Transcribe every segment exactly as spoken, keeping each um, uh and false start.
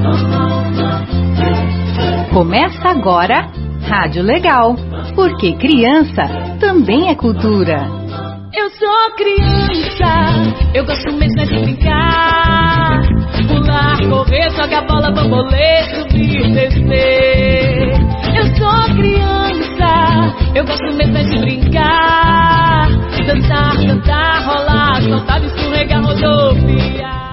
Começa agora Rádio Legal, porque criança também é cultura. Eu sou criança, eu gosto mesmo é de brincar, pular, correr, jogar bola, bambolê, subir, descer. Eu sou criança, eu gosto mesmo é de brincar, dançar, cantar, rolar, soltar, escorregar, rodoviar.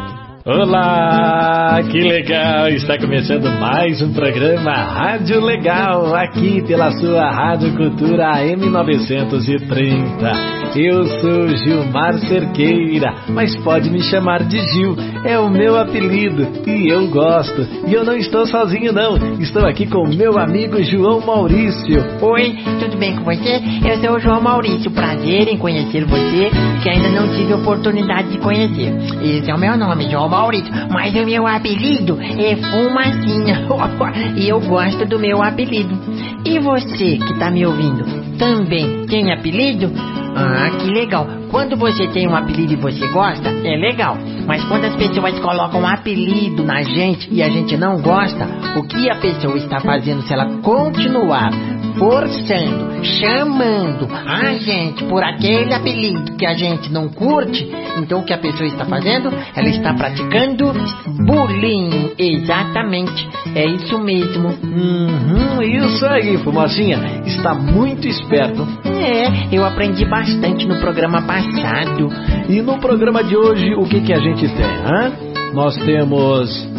Olá, que legal! Está começando mais um programa Rádio Legal, aqui pela sua Rádio Cultura A M novecentos e trinta. Eu sou Gilmar Cerqueira, mas pode me chamar de Gil, é o meu apelido e eu gosto. E eu não estou sozinho não, estou aqui com o meu amigo João Maurício. Oi, tudo bem com você? Eu sou o João Maurício, prazer em conhecer você, que ainda não tive oportunidade de conhecer. Esse é o meu nome, João Maurício, mas o meu apelido é Fumacinha. E eu gosto do meu apelido. E você que tá me ouvindo, também tem apelido? Ah, que legal. Quando você tem um apelido e você gosta, é legal. Mas quando as pessoas colocam um apelido na gente e a gente não gosta, o que a pessoa está fazendo se ela continuar forçando, chamando a gente por aquele apelido que a gente não curte, então o que a pessoa está fazendo? Ela está praticando bullying. Exatamente, é isso mesmo. Uhum, isso aí, Fumacinha, está muito esperto. É, eu aprendi bastante no programa passado. E no programa de hoje, o que que a gente tem, hã? Nós temos...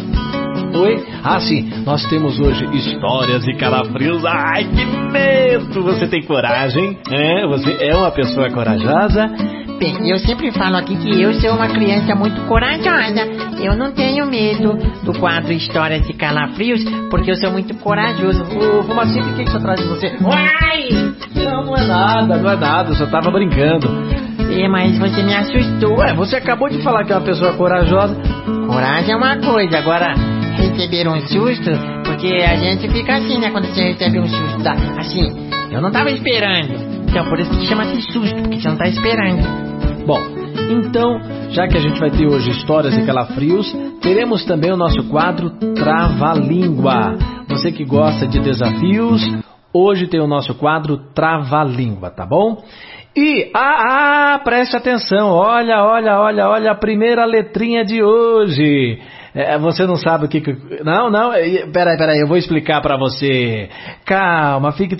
Oi? Ah, sim, nós temos hoje histórias e calafrios. Ai, que medo! Você tem coragem? É, você é uma pessoa corajosa? Bem, eu sempre falo aqui que eu sou uma criança muito corajosa. Eu não tenho medo do quadro Histórias e Calafrios, porque eu sou muito corajoso. Ô, Fumacinha, o que que você traz de você? Uai! Não, não é nada, não é nada, eu só tava brincando. É, mas você me assustou. Ué, você acabou de falar que é uma pessoa corajosa. Coragem é uma coisa, agora receber um susto, porque a gente fica assim, né, quando você recebe um susto, tá? Assim, eu não tava esperando. Então, por isso que chama-se susto, porque você não tá esperando. Bom, então, já que a gente vai ter hoje histórias e calafrios, teremos também o nosso quadro Trava-Língua. Você que gosta de desafios, hoje tem o nosso quadro Trava-Língua, tá bom? E, ah, ah, preste atenção, olha, olha, olha, olha a primeira letrinha de hoje. É, você não sabe o que... que... Não, não, peraí, peraí, eu vou explicar pra você. Calma, fique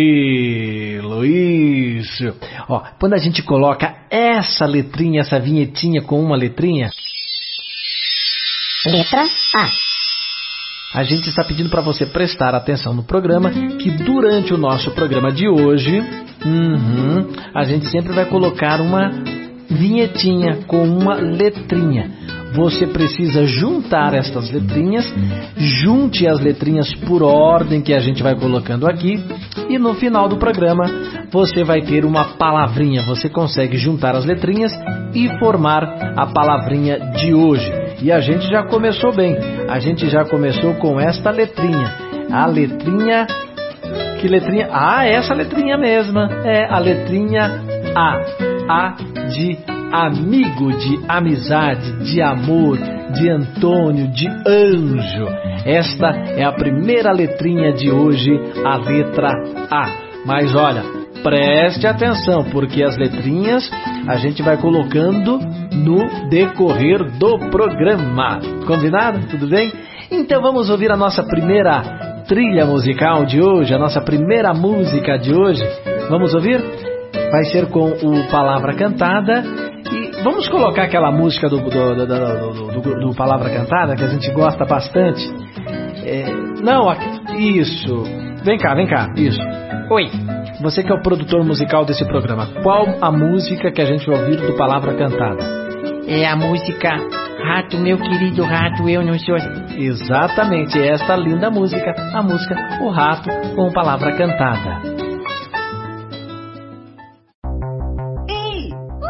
tranquilo, isso. Ó, quando a gente coloca essa letrinha, essa vinhetinha com uma letrinha... Letra A. A gente está pedindo para você prestar atenção no programa, que durante o nosso programa de hoje, uhum, a gente sempre vai colocar uma vinhetinha com uma letrinha. Você precisa juntar estas letrinhas, junte as letrinhas por ordem que a gente vai colocando aqui, e no final do programa você vai ter uma palavrinha. Você consegue juntar as letrinhas e formar a palavrinha de hoje. E a gente já começou bem, a gente já começou com esta letrinha, a letrinha, que letrinha? Ah, essa letrinha mesma, é a letrinha A, A de amigo, de amizade, de amor, de Antônio, de anjo. Esta é a primeira letrinha de hoje, a letra A. Mas olha, preste atenção, porque as letrinhas a gente vai colocando no decorrer do programa. Combinado? Tudo bem? Então vamos ouvir a nossa primeira trilha musical de hoje, a nossa primeira música de hoje. Vamos ouvir? Vai ser com o Palavra Cantada. E vamos colocar aquela música do, do, do, do, do, do Palavra Cantada, que a gente gosta bastante. É, não, isso. Vem cá, vem cá, isso. Oi. Você que é o produtor musical desse programa, qual a música que a gente vai ouvir do Palavra Cantada? É a música Rato, meu querido rato, eu não sou... Exatamente, é esta linda música, a música O Rato com Palavra Cantada. Ei!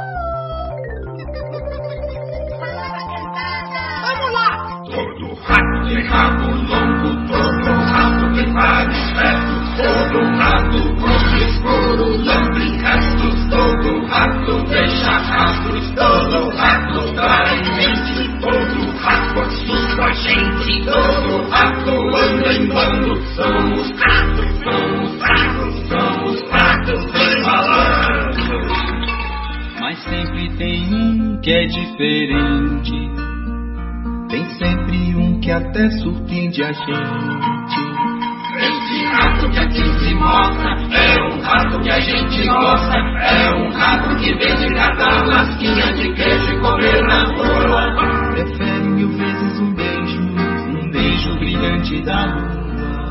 Palavra Cantada! Vamos lá! Todo rato tem rabo longo, todo rato tem vários restos, todo rato come escuro, lambe restos, todo rato deixa rastros, todo rato dá em mente, todo rato assusta a gente. todo rato anda em bando. Somos ratos, somos ratos, somos ratos de malandro. Mas sempre tem um que é diferente. Tem sempre um que até surpreende a gente. Esse rato que aqui se mostra é um rato que a gente gosta. É um rato que vem de catar lasquinha de queijo e comer na rua. Prefere mil vezes um beijo, um beijo brilhante da lua.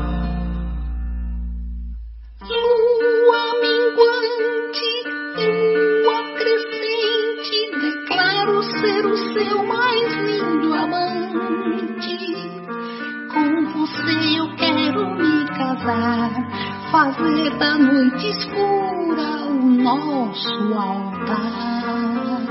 Lua minguante, lua crescente, declaro ser o seu mais lindo amante. Com você eu quero me casar, fazer da noite escura o nosso altar.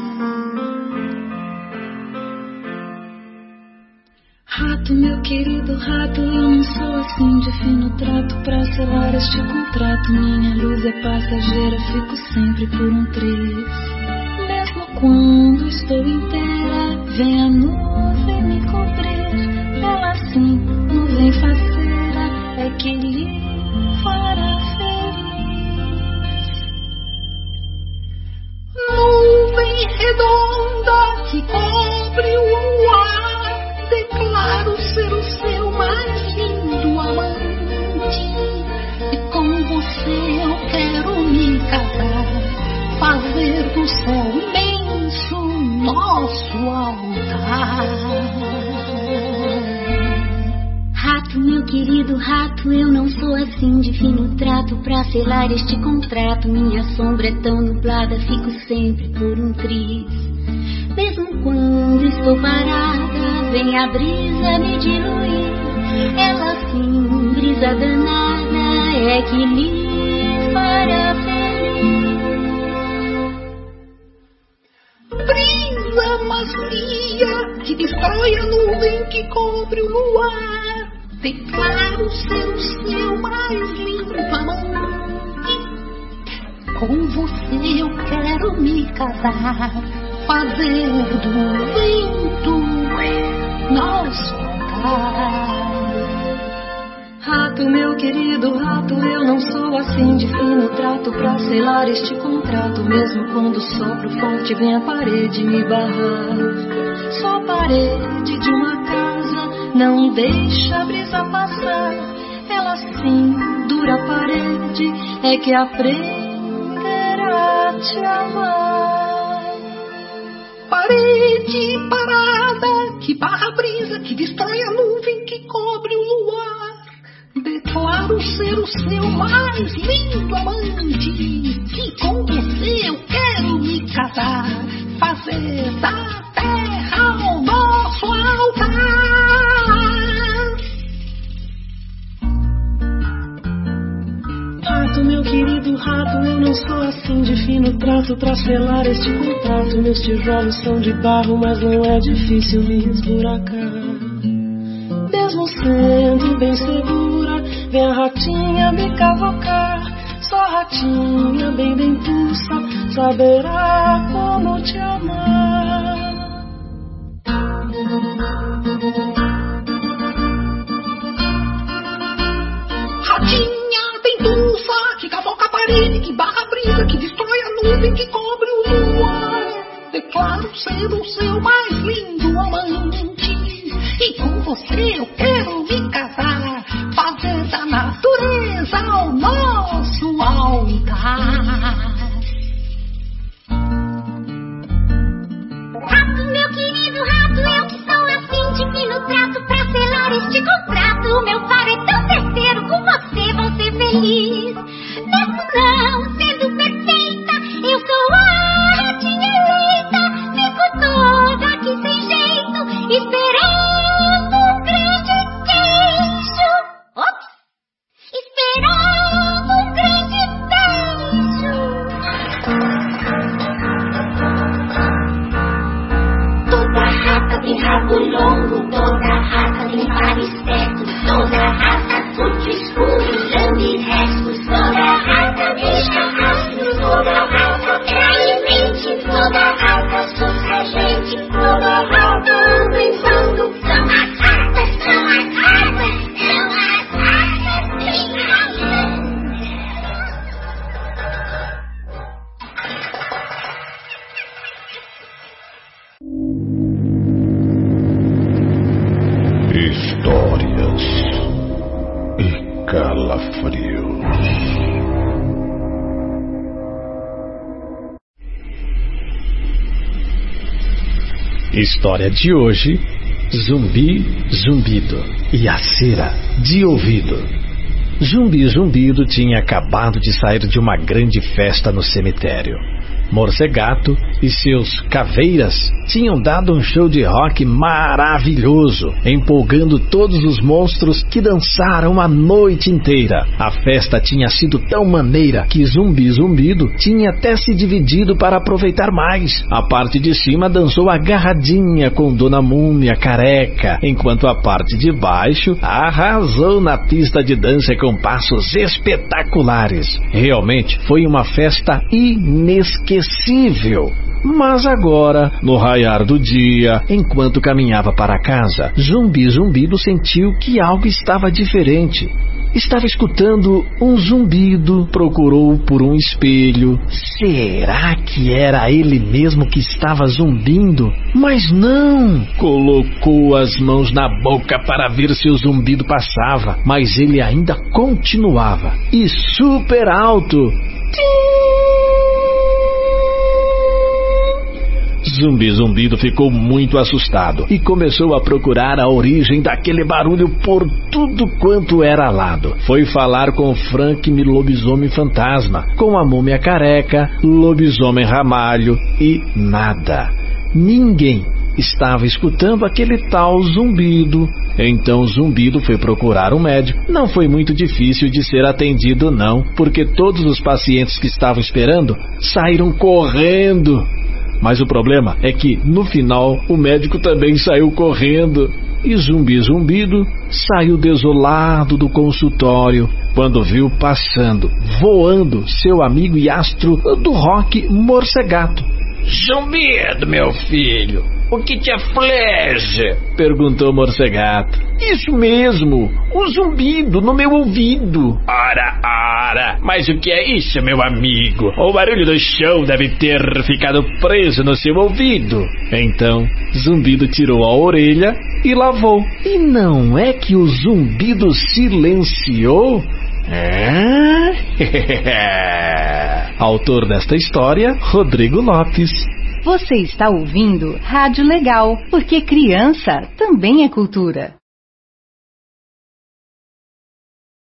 Rato, meu querido rato, eu não sou assim de fino trato. Pra selar este contrato, minha luz é passageira, fico sempre por um triz. Mesmo quando estou inteira, vem a nuvem me cobrir. Ela sim, nuvem faceira, é que lhe fará feliz. Nuvem redonda que cobre o luar, declaro ser o seu mais lindo amante. E com você eu quero me casar, fazer do céu imenso nosso altar. Rato, meu querido rato, eu não sou assim de fino trato. Pra selar este contrato, minha sombra é tão nublada, fico sempre por um triz. Mesmo quando estou parada, vem a brisa me diluir. Ela sim, brisa danada, é que lhe fará feliz. Brisa mais fria, que destrói a nuvem que cobre o luar. Declaro ser o seu mais lindo amante. Com você eu quero me casar, fazer do vento nosso altar. Rato, meu querido rato, eu não sou assim de fino trato. Pra selar este contrato, mesmo quando sopro forte, vem a parede me barrar. Só a parede de uma casa não deixa a brisa passar. Ela sim, dura parede, é que aprenderá a te amar. Parede parada, que barra a brisa, que destrói a nuvem que cobre o luar. Declaro ser o seu mais lindo amante. E com você eu quero me casar, fazer da terra o nosso altar. Rato, meu querido rato, eu não sou assim de fino trato. Pra selar este contrato, meus tijolos são de barro, mas não é difícil me esburacar. Mesmo sendo bem segura, vem a ratinha me cavocar. Só ratinha bem dentuça saberá como te amar. Ratinha dentuça que cavoca a parede, que barra a brisa, que destrói a nuvem que cobre o luar. Declaro ser o seu mais lindo amante. E com você eu quero me casar, fazer da natureza o nosso altar. Rato, meu querido rato, eu que sou assim de fino trato. Pra selar este contrato, meu faro é tão certeiro, com você vou ser feliz. Mesmo não sendo perfeita, eu sou a ratinha eleita. Fico toda aqui sem jeito, esperando rabo longo, toda histórias e calafrios. História de hoje: Zumbi Zumbido e a cera de ouvido. Zumbi Zumbido tinha acabado de sair de uma grande festa no cemitério. Morcegato e seus caveiras tinham dado um show de rock maravilhoso, empolgando todos os monstros que dançaram a noite inteira. A festa tinha sido tão maneira que Zumbi Zumbido tinha até se dividido para aproveitar mais. A parte de cima dançou agarradinha com Dona Múmia Careca, enquanto a parte de baixo arrasou na pista de dança com passos espetaculares. Realmente foi uma festa inesquecível. Mas agora, no raiar do dia, enquanto caminhava para casa, Zumbi Zumbido sentiu que algo estava diferente. Estava escutando um zumbido, procurou por um espelho. Será que era ele mesmo que estava zumbindo? Mas não! Colocou as mãos na boca para ver se o zumbido passava, mas ele ainda continuava. E super alto! Zumbi Zumbido ficou muito assustado e começou a procurar a origem daquele barulho por tudo quanto era lado. Foi falar com Frank Lobisomem Fantasma, com a Múmia Careca, Lobisomem Ramalho e nada. Ninguém estava escutando aquele tal zumbido. Então Zumbido foi procurar um médico. Não foi muito difícil de ser atendido não, porque todos os pacientes que estavam esperando saíram correndo. Mas o problema é que, no final, o médico também saiu correndo. E Zumbi Zumbido saiu desolado do consultório quando viu passando, voando, seu amigo e astro do rock Morcegato. Zumbido, meu filho, o que te aflige? Perguntou Morcegato. Isso mesmo, um zumbido no meu ouvido. Ora, ora, mas o que é isso, meu amigo? O barulho do chão deve ter ficado preso no seu ouvido. Então, Zumbido tirou a orelha e lavou. E não é que o zumbido silenciou? É? Autor desta história, Rodrigo Lopes. Você está ouvindo Rádio Legal, porque criança também é cultura.